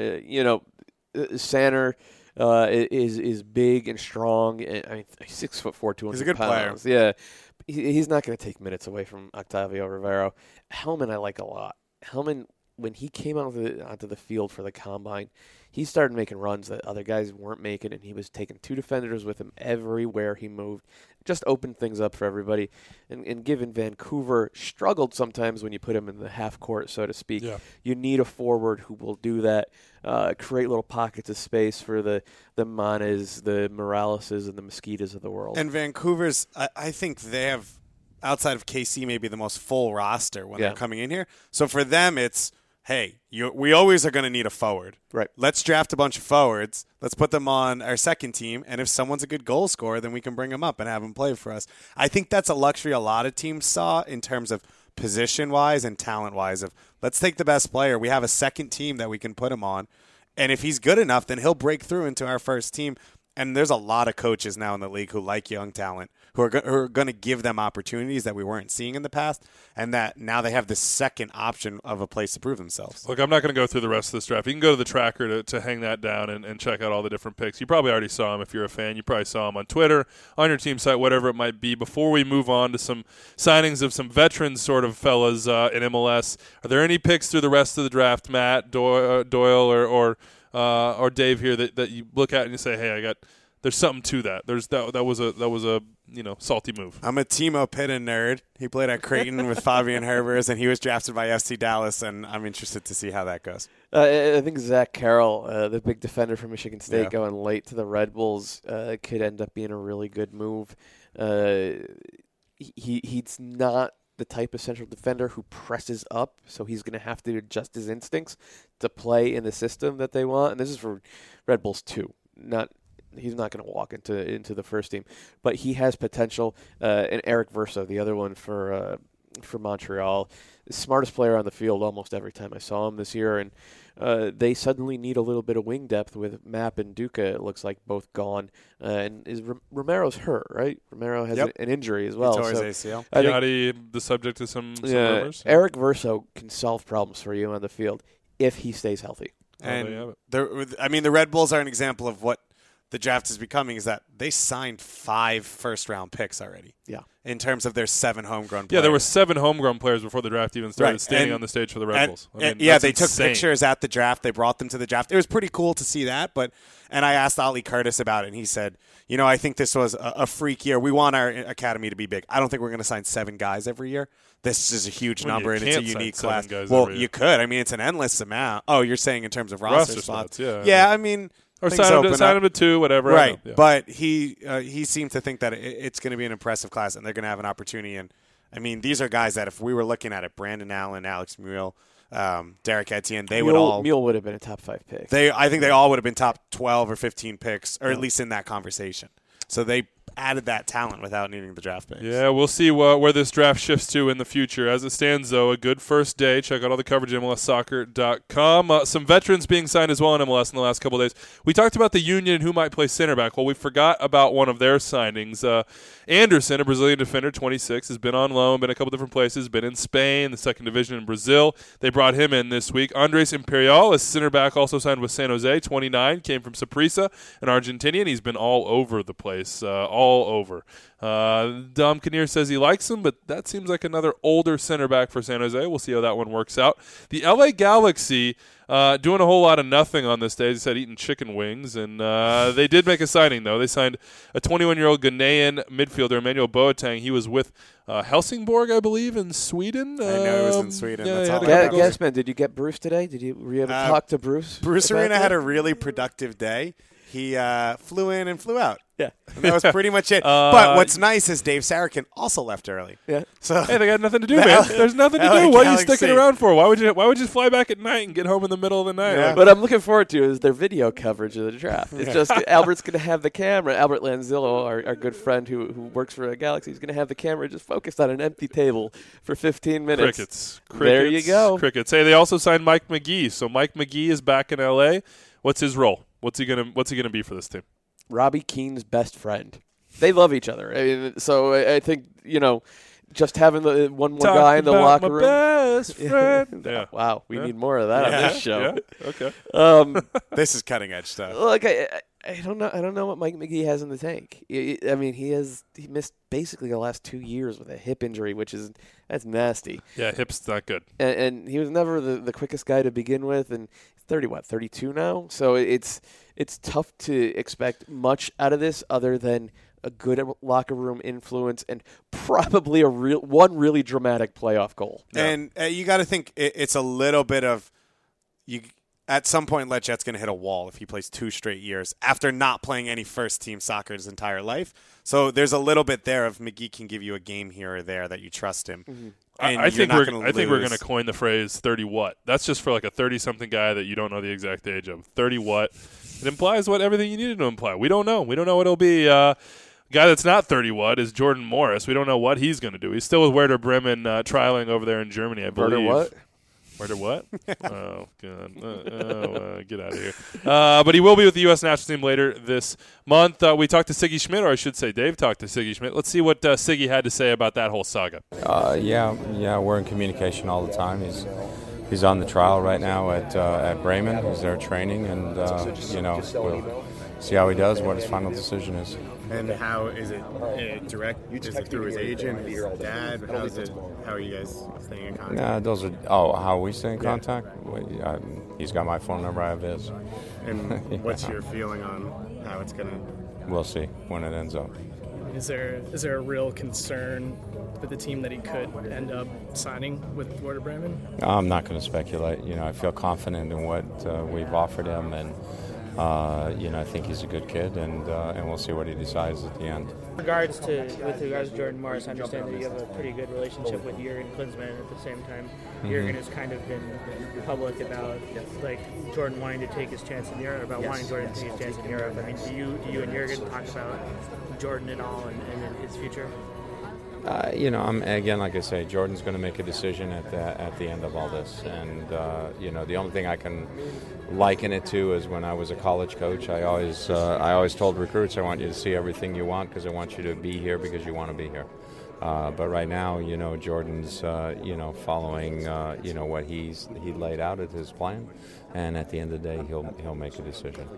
Sander is big and strong. I mean, 6'4", 200 pounds. He's a good player. Yeah, he's not going to take minutes away from Octavio Rivero. Hellman I like a lot. Hellman, when he came onto the field for the combine, he started making runs that other guys weren't making, and he was taking 2 defenders with him everywhere he moved. Just opened things up for everybody. And given Vancouver struggled sometimes when you put him in the half court, so to speak, you need a forward who will do that, create little pockets of space for the Manes, the Moraleses, and the Mosquitos of the world. And Vancouver's, I think they have, outside of KC, maybe the most full roster when they're coming in here. So for them, it's, hey, we always are going to need a forward. Right. Let's draft a bunch of forwards. Let's put them on our second team. And if someone's a good goal scorer, then we can bring them up and have them play for us. I think that's a luxury a lot of teams saw in terms of position-wise and talent-wise of let's take the best player. We have a second team that we can put him on. And if he's good enough, then he'll break through into our first team. And there's a lot of coaches now in the league who like young talent, who are going to give them opportunities that we weren't seeing in the past, and that now they have the second option of a place to prove themselves. Look, I'm not going to go through the rest of this draft. You can go to the tracker to hang that down and check out all the different picks. You probably already saw them if you're a fan. You probably saw them on Twitter, on your team site, whatever it might be. Before we move on to some signings of some veteran sort of fellas in MLS, are there any picks through the rest of the draft, Matt, Doyle, or Dave here that you look at and you say, hey, there's something to that. That was a salty move. I'm a Timo Pidden nerd. He played at Creighton with Fabian Herbers, and he was drafted by FC Dallas, and I'm interested to see how that goes. I think Zach Carroll, the big defender from Michigan State, going late to the Red Bulls, could end up being a really good move. He's not the type of central defender who presses up, so he's going to have to adjust his instincts to play in the system that they want. And this is for Red Bulls too. He's not going to walk into the first team, but he has potential. And Eric Verso, the other one for Montreal, the smartest player on the field almost every time I saw him this year. And they suddenly need a little bit of wing depth with Mapp and Duca. It looks like both gone. And Romero's hurt, right? Romero has an injury as well. He tore his ACL. Piatti, the subject of some rumors. Eric Verso can solve problems for you on the field if he stays healthy. And the Red Bulls are an example of what the draft is becoming is that they signed 5 first-round picks already. Yeah. In terms of their 7 homegrown players. Yeah, there were 7 homegrown players before the draft even started standing on the stage for the Red Bulls. They took pictures at the draft. They brought them to the draft. It was pretty cool to see that. And I asked Ali Curtis about it, and he said, I think this was a freak year. We want our academy to be big. I don't think we're going to sign 7 guys every year. This is a huge number, and it's a unique class. Well, you could. I mean, it's an endless amount. Oh, you're saying in terms of roster spots. Yeah, I mean – or sign him to 2, whatever. Right, but he seemed to think that it's going to be an impressive class, and they're going to have an opportunity. And I mean, these are guys that if we were looking at it, Brandon Allen, Alex Muyl, Derek Etienne, Muyl would have been a top 5 pick. I think they all would have been top 12 or 15 picks, or at least in that conversation. So they added that talent without needing the draft picks. Yeah, we'll see where this draft shifts to in the future. As it stands, though, a good first day. Check out all the coverage at MLSsoccer.com. Some veterans being signed as well in MLS in the last couple of days. We talked about the Union and who might play center back. Well, we forgot about one of their signings. Anderson, a Brazilian defender, 26, has been on loan, been a couple different places, been in Spain, the second division in Brazil. They brought him in this week. Andres Imperial, a center back, also signed with San Jose, 29, came from Saprissa, an Argentinian. He's been all over the place, all over. Dom Kinnear says he likes him, but that seems like another older center back for San Jose. We'll see how that one works out. The LA Galaxy doing a whole lot of nothing on this day. They said eating chicken wings, and they did make a signing, though. They signed a 21-year-old Ghanaian midfielder, Emmanuel Boateng. He was with Helsingborg, I believe, in Sweden. I know he was in Sweden. Yeah, That's all. Did you get Bruce today? Were you able to talk to Bruce? Bruce Arena had a really productive day. He flew in and flew out. Yeah. And that was pretty much it. But what's nice is Dave Sarakin also left early. Yeah. So hey, they got nothing to do, man. There's nothing to do. What are you sticking around for? Why would you fly back at night and get home in the middle of the night? Yeah. What I'm looking forward to is their video coverage of the draft. It's just Albert's going to have the camera. Albert Lanzillo, our good friend who works for Galaxy, is going to have the camera just focused on an empty table for 15 minutes. Crickets. There you go. Crickets. Hey, they also signed Mike McGee. So Mike McGee is back in L.A. What's his role? What's he gonna be for this team? Robbie Keane's best friend. They love each other. I mean, so I think, just having the one more guy in the locker room. Best friend. Yeah. Wow, we need more of that on this show. Yeah. Okay. This is cutting edge stuff. Look, I don't know. I don't know what Mike McGee has in the tank. I mean, he missed basically the last 2 years with a hip injury, that's nasty. Yeah, hip's not good. And he was never the quickest guy to begin with, and he's 32 now. So it's tough to expect much out of this other than a good locker room influence and probably one really dramatic playoff goal. Yeah. And you got to think it's a little bit of you. At some point, Letchet's going to hit a wall if he plays 2 straight years after not playing any first-team soccer his entire life. So there's a little bit there of McGee can give you a game here or there that you trust him. Mm-hmm. I think we're going to coin the phrase 30 what. That's just for like a 30-something guy that you don't know the exact age of. 30 what. It implies everything you needed to imply. We don't know. We don't know what it'll be. Guy that's not 30 what is Jordan Morris. We don't know what he's going to do. He's still with Werder Bremen trialing over there in Germany, I believe. Werder what? Werder what? Oh, God. Get out of here. But he will be with the U.S. national team later this month. We talked to Siggy Schmidt, or I should say Dave talked to Siggy Schmidt. Let's see what Siggy had to say about that whole saga. Yeah, we're in communication all the time. He's on the trial right now at Bremen. He's there training, and we'll see how he does, what his final decision is. And how is it direct? Is it through his agent, his dad? How are you guys staying in contact? How we stay in contact? He's got my phone number, I have his. And what's your feeling on how it's going to... We'll see when it ends up. Is there a real concern with the team that he could end up signing with Werder Bremen? I'm not going to speculate. I feel confident in what we've offered him, and I think he's a good kid, and we'll see what he decides at the end. With regards to Jordan Morris, I understand that you have a pretty good relationship with Jurgen Klinsmann. At the same time, Jurgen has kind of been public about Jordan wanting to take his chance in Europe, wanting Jordan to take his chance in Europe. I mean, do you and Jurgen talk about Jordan at all and his future? Like I say, Jordan's going to make a decision at the end of all this, and the only thing I can liken it to is when I was a college coach. I always told recruits, I want you to see everything you want because I want you to be here because you want to be here. But right now, Jordan's following what he laid out as his plan, and at the end of the day, he'll make a decision.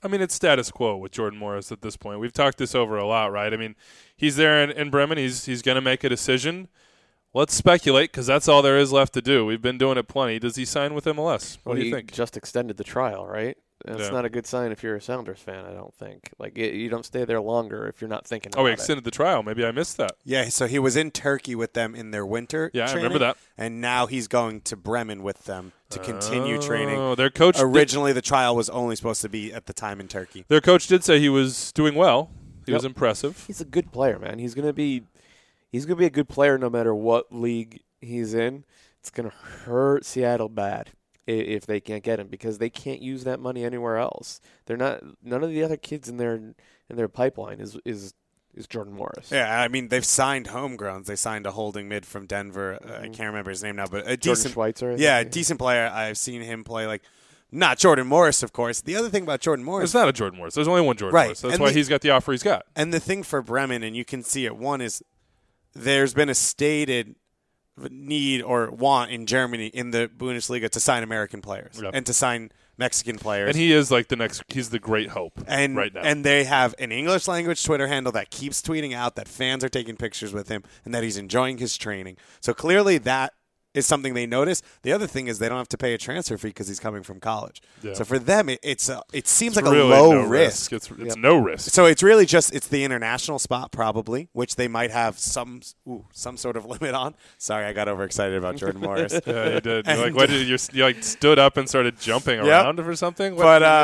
I mean, it's status quo with Jordan Morris at this point. We've talked this over a lot, right? I mean, he's there in Bremen. He's going to make a decision. Let's speculate, because that's all there is left to do. We've been doing it plenty. Does he sign with MLS? What do you think? He just extended the trial, right? That's not a good sign if you're a Sounders fan, I don't think. Like, you don't stay there longer if you're not thinking about it. Oh, he extended the trial. Maybe I missed that. Yeah, so he was in Turkey with them in their winter training. I remember that. And now he's going to Bremen with them to continue training. Their coach originally, the trial was only supposed to be at the time in Turkey. Their coach did say he was doing well. He was impressive. He's a good player, man. He's going to be a good player no matter what league he's in. It's going to hurt Seattle bad if they can't get him, because they can't use that money anywhere else. None of the other kids in their pipeline is Jordan Morris. Yeah, I mean, they've signed homegrowns. They signed a holding mid from Denver. I can't remember his name now, but a decent Schweitzer. A decent player. I've seen him play like. Not Jordan Morris, of course. The other thing about Jordan Morris... It's not a Jordan Morris. There's only one Jordan Morris. That's why he's got the offer he's got. And the thing for Bremen, and you can see it, one is there's been a stated need or want in Germany in the Bundesliga to sign American players and to sign Mexican players. And he is like he's the great hope right now. And they have an English language Twitter handle that keeps tweeting out that fans are taking pictures with him and that he's enjoying his training. So clearly that is something they notice. The other thing is they don't have to pay a transfer fee because he's coming from college. Yeah. So for them, it seems like really a low risk. It's no risk. So it's really just the international spot probably, which they might have some sort of limit on. Sorry, I got overexcited about Jordan Morris. Yeah, you did. You like stood up and started jumping around or something?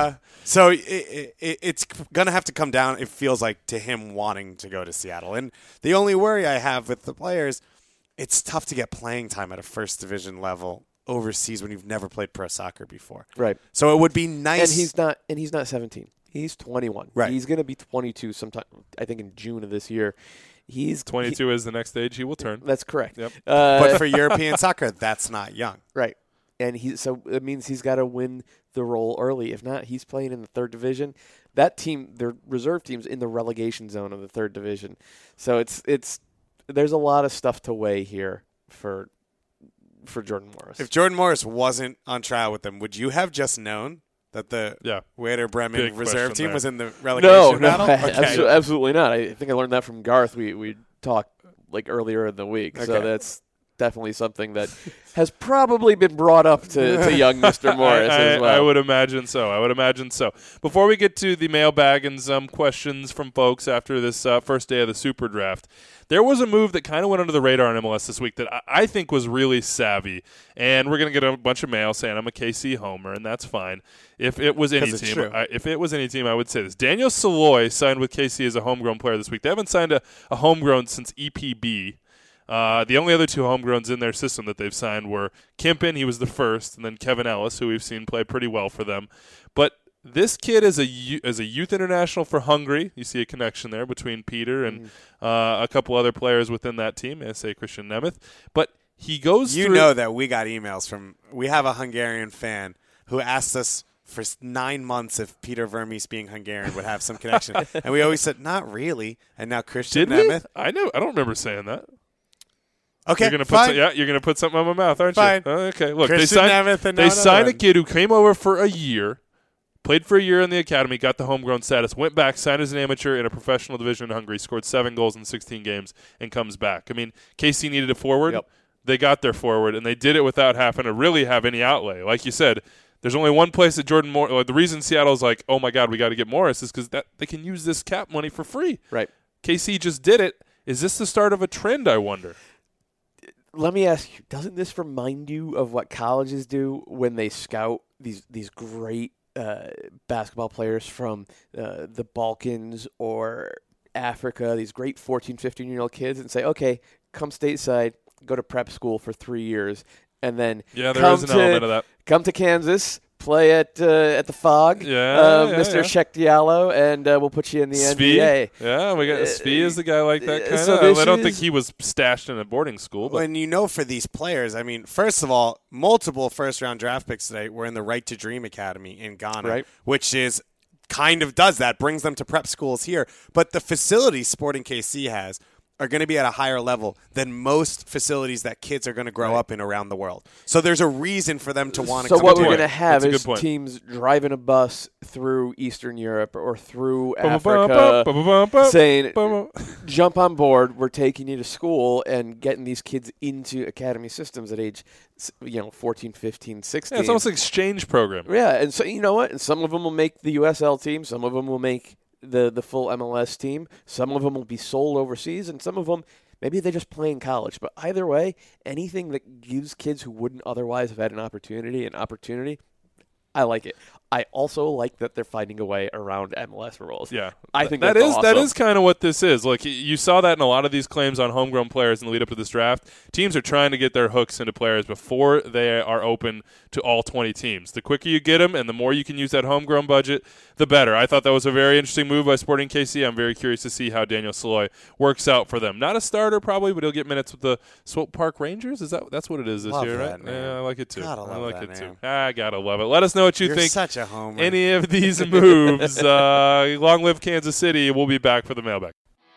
So it's gonna have to come down. It feels like to him wanting to go to Seattle, and the only worry I have with the players. It's tough to get playing time at a first division level overseas when you've never played pro soccer before. Right. So it would be nice. And he's not 17. He's 21. Right. He's going to be 22 sometime, I think in June of this year. He's 22 is the next age he will turn. That's correct. Yep. But for European soccer, that's not young. Right. And so it means he's got to win the role early. If not, he's playing in the third division. That team, their reserve team's in the relegation zone of the third division. So it's there's a lot of stuff to weigh here for Jordan Morris. If Jordan Morris wasn't on trial with them, would you have just known that the Werder Bremen reserve team was in the relegation battle? Okay. Absolutely not. I think I learned that from Garth. We talked like earlier in the week, so that's definitely something that has probably been brought up to young Mr. Morris as well. I would imagine so. Before we get to the mailbag and some questions from folks after this first day of the Super Draft, there was a move that kind of went under the radar in MLS this week that I think was really savvy, and we're going to get a bunch of mail saying I'm a KC homer, and that's fine. If it was any team, I would say this. Daniel Saloy signed with KC as a homegrown player this week. They haven't signed a homegrown since EPB. The only other two homegrowns in their system that they've signed were Kimpin, he was the first, and then Kevin Ellis, who we've seen play pretty well for them. But this kid is a youth international for Hungary. You see a connection there between Peter and a couple other players within that team, say Christian Nemeth. But he goes through... You know that we got emails from... We have a Hungarian fan who asked us for 9 months if Peter Vermes being Hungarian would have some connection. And we always said, not really. And now Christian Nemeth... I don't remember saying that. Okay, you're gonna put something on my mouth, aren't fine. you? Okay, look, Christian they signed a kid who came over for a year, played for a year in the academy, got the homegrown status, went back, signed as an amateur in a professional division in Hungary, scored 7 goals in 16 games, and comes back. I mean, KC needed a forward. Yep. They got their forward, and they did it without having to really have any outlay. Like you said, there's only one place that Jordan Morris. The reason Seattle's like, oh my God, we got to get Morris is because they can use this cap money for free. Right. KC just did it. Is this the start of a trend, I wonder? Let me ask you, doesn't this remind you of what colleges do when they scout these great basketball players from the Balkans or Africa, these great 14, 15-year-old kids, and say, okay, come stateside, go to prep school for 3 years, and then there is an element of that. Come to Kansas, play at the Fog, Mr. Sheck Diallo, and we'll put you in the NBA. Yeah, we got Spee is the guy like that kind of. I don't think he was stashed in a boarding school. But. And for these players, I mean, first of all, multiple first-round draft picks today were in the Right to Dream Academy in Ghana, which is kind of does that, brings them to prep schools here. But the facilities Sporting KC has are going to be at a higher level than most facilities that kids are going to grow up in around the world. So there's a reason for them to want to come. So what to we're it. going to have That's a is good point. teams driving a bus through Eastern Europe or through Africa saying, jump on board, we're taking you to school, and getting these kids into academy systems at age 14, 15, 16. Yeah, it's almost like exchange program. Yeah, and so you know what? And some of them will make the USL team. Some of them will make the full MLS team. Some of them will be sold overseas, and some of them, maybe they just play in college. But either way, anything that gives kids who wouldn't otherwise have had an opportunity, I like it. I also like that they're finding a way around MLS rules. Yeah, I think that awesome. is kind of what this is. Like, you saw that in a lot of these claims on homegrown players in the lead up to this draft. Teams are trying to get their hooks into players before they are open to all 20 teams. The quicker you get them and the more you can use that homegrown budget, the better. I thought that was a very interesting move by Sporting KC. I'm very curious to see how Daniel Saloy works out for them. Not a starter probably, but he'll get minutes with the Swope Park Rangers. That's what it is this year, right? Man. Yeah, I like it too. Gotta love I like that it name. too. I gotta love it. Let us know what you You're think. Such a homer. Any of these moves. Long live Kansas City. We'll be back for the mailbag.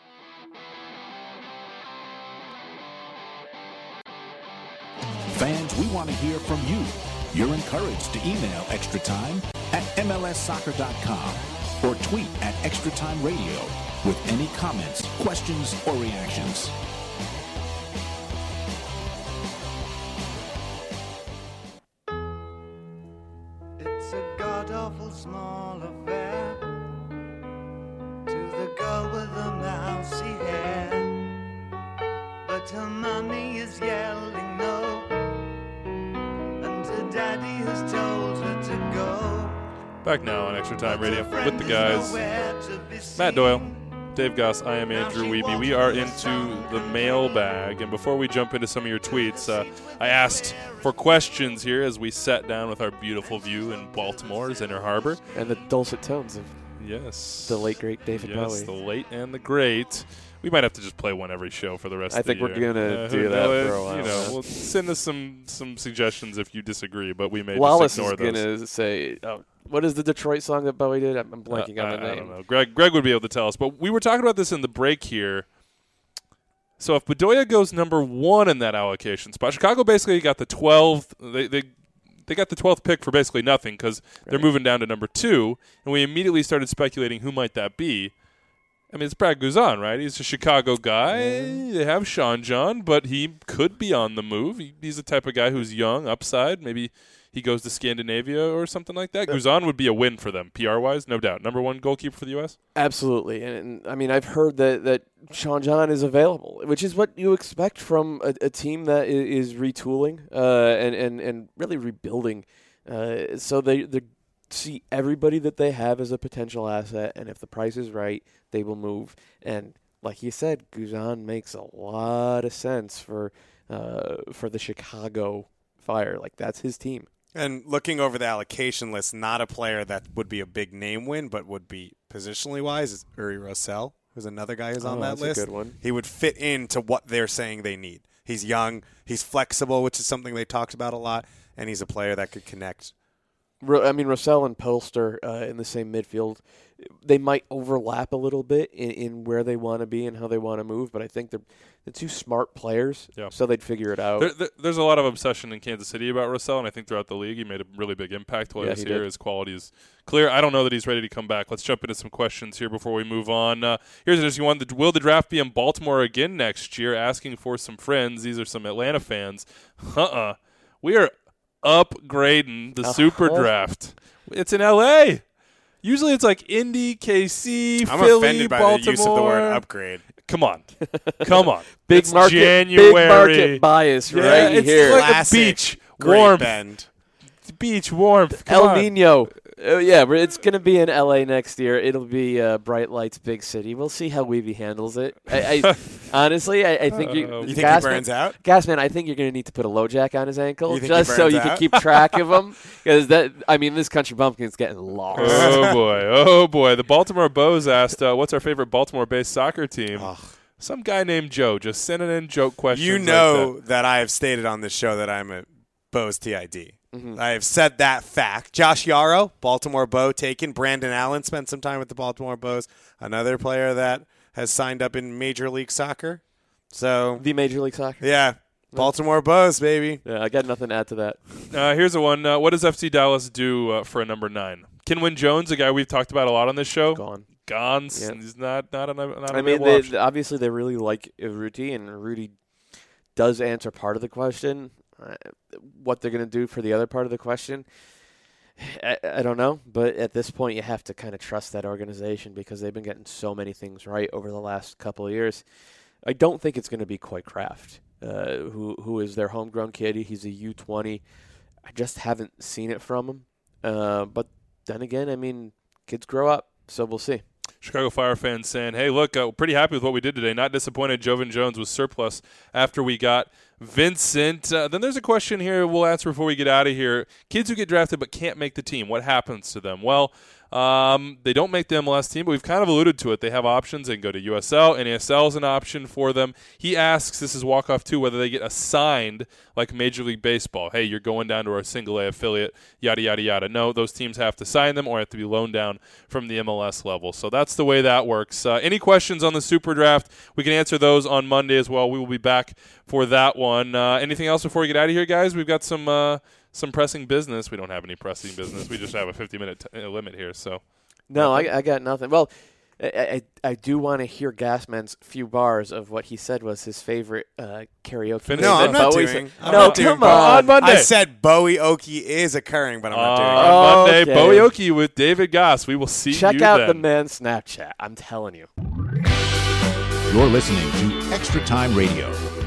Fans, we want to hear from you. You're encouraged to email Extra Time at MLSsoccer.com or tweet at Extra Time Radio with any comments, questions, or reactions. It's a god-awful small affair to the girl with the mousy hair, but her mommy is yelling no, and her daddy has told her to go. Back now on Extra Time Radio with the guys, Matt Doyle, Dave Goss, I am Andrew Wiebe. We are into the mailbag, and before we jump into some of your tweets, I asked for questions here as we sat down with our beautiful view in Baltimore's Inner Harbor. And the dulcet tones of the late, great David Bowie. Yes, the late and the great. We might have to just play one every show for the rest of the year. I think we're going to do that for a while. Well, send us some suggestions if you disagree, but we may Wallace just ignore those. Wallace is going to say, what is the Detroit song that Bowie did? I'm blanking on the name. I don't know. Greg would be able to tell us. But we were talking about this in the break here. So if Bedoya goes number 1 in that allocation spot, Chicago basically got the 12th. They got the 12th pick for basically nothing because they're moving down to number 2. And we immediately started speculating who might that be. I mean, it's Brad Guzan, right? He's a Chicago guy. Yeah. They have Sean John, but he could be on the move. He's the type of guy who's young, upside. Maybe he goes to Scandinavia or something like that. Guzan would be a win for them, PR-wise, no doubt. Number 1 goalkeeper for the U.S.? Absolutely. And I mean, I've heard that Sean John is available, which is what you expect from a team that is retooling and really rebuilding. So they see everybody that they have as a potential asset, and if the price is right, they will move. And like you said, Guzan makes a lot of sense for the Chicago Fire. Like, that's his team. And looking over the allocation list, not a player that would be a big name win, but would be positionally wise, is Uri Rosell, who's another guy who's on that list. A good one. He would fit into what they're saying they need. He's young, he's flexible, which is something they talked about a lot, and he's a player that could connect. I mean, Rosell and Polster in the same midfield, they might overlap a little bit in where they want to be and how they want to move, but I think they're two smart players, so they'd figure it out. There's a lot of obsession in Kansas City about Rosell, and I think throughout the league he made a really big impact while he was here. His quality is clear. I don't know that he's ready to come back. Let's jump into some questions here before we move on. Here's an interesting one. Will the draft be in Baltimore again next year? Asking for some friends. These are some Atlanta fans. We are upgrading the Super Draft. It's in L.A. Usually it's like Indy, KC, I'm Philly, offended by Baltimore. the use of the word upgrade. Come on. Big it's market, January. big market bias right it's here. Like Classic, a beach Great warmth. Bend. Beach warmth. El Nino. It's going to be in L.A. next year. It'll be Bright Lights, big city. We'll see how Weavy handles it. Honestly, I think you think he burns out? Gasman, I think you're going to need to put a low jack on his ankle just so you can keep track of him. Because this country bumpkin's getting lost. Oh boy. The Baltimore Bows asked, "What's our favorite Baltimore-based soccer team?" Some guy named Joe just sending in joke questions. You know like that I have stated on this show that I'm a Bows TID. Mm-hmm. I have said that fact. Josh Yarrow, Baltimore Bow taken. Brandon Allen spent some time with the Baltimore Bows. Another player that has signed up in Major League Soccer. So the Major League Soccer. Yeah. Baltimore Bows, baby. Yeah, I got nothing to add to that. Here's a one. What does FC Dallas do for a number 9? Kenwyne Jones, a guy we've talked about a lot on this show. Gone. Yeah. He's not I mean, obviously they really like Rudy, and Rudy does answer part of the question. What they're going to do for the other part of the question, I don't know. But at this point, you have to kind of trust that organization because they've been getting so many things right over the last couple of years. I don't think it's going to be Coy Kraft, who is their homegrown kid. He's a U20. I just haven't seen it from him. But then again, I mean, kids grow up, so we'll see. Chicago Fire fans saying, hey, look, pretty happy with what we did today. Not disappointed Joevin Jones was surplus after we got Vincent. Then there's a question here we'll answer before we get out of here. Kids who get drafted but can't make the team, what happens to them? Well, they don't make the MLS team, but we've kind of alluded to it. They have options. They can go to USL. NASL is an option for them. He asks, this is Walkoff 2, whether they get assigned like Major League Baseball. Hey, you're going down to our single A affiliate, yada, yada, yada. No, those teams have to sign them or have to be loaned down from the MLS level. So that's the way that works. Any questions on the Super Draft? We can answer those on Monday as well. We will be back for that one. Anything else before we get out of here, guys? We've got some pressing business. We don't have any pressing business. We just have a 50-minute limit here. So, no, I got nothing. Well, I do want to hear Gasman's few bars of what he said was his favorite karaoke. No, I'm not doing. Come on Monday. I said Bowie Okie is occurring, but I'm not doing it. On Monday, okay. Bowie Okie with David Goss. We will see Check you out then. the man's Snapchat. I'm telling you. You're listening to Extra Time Radio.